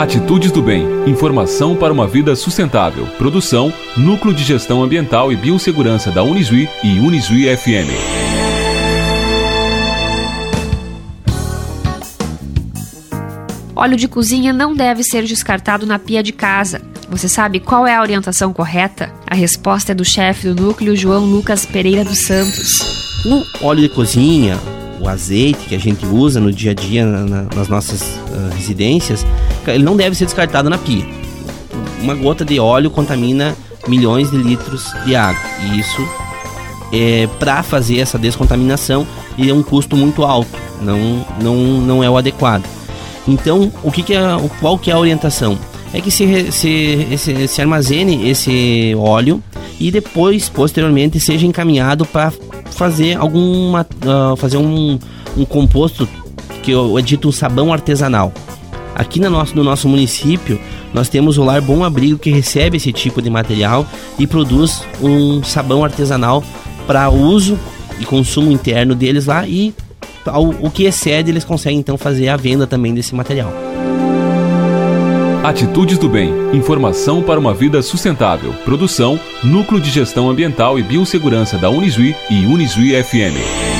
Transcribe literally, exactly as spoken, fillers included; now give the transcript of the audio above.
Atitudes do Bem. Informação para uma vida sustentável. Produção, Núcleo de Gestão Ambiental e Biossegurança da Unisui e Unisui F M. Óleo de cozinha não deve ser descartado na pia de casa. Você sabe qual é a orientação correta? A resposta é do chefe do núcleo, João Lucas Pereira dos Santos. O óleo de cozinha, o azeite que a gente usa no dia a dia na, na, nas nossas uh, residências, ele não deve ser descartado na pia. Uma gota de óleo contamina milhões de litros de água. E isso, é, para fazer essa descontaminação, é um custo muito alto. Não, não, não é o adequado. Então, o que que é, qual que é a orientação? É que se, se, se, se armazene esse óleo e depois, posteriormente, seja encaminhado para fazer alguma uh, fazer um, um composto que é dito um sabão artesanal. Aqui no nosso, no nosso município, nós temos o Lar Bom Abrigo, que recebe esse tipo de material e produz um sabão artesanal para uso e consumo interno deles lá, e ao, o que excede eles conseguem então fazer a venda também desse material. Atitudes do Bem. Informação para uma vida sustentável. Produção, Núcleo de Gestão Ambiental e Biossegurança da Unisui e Unisui F M.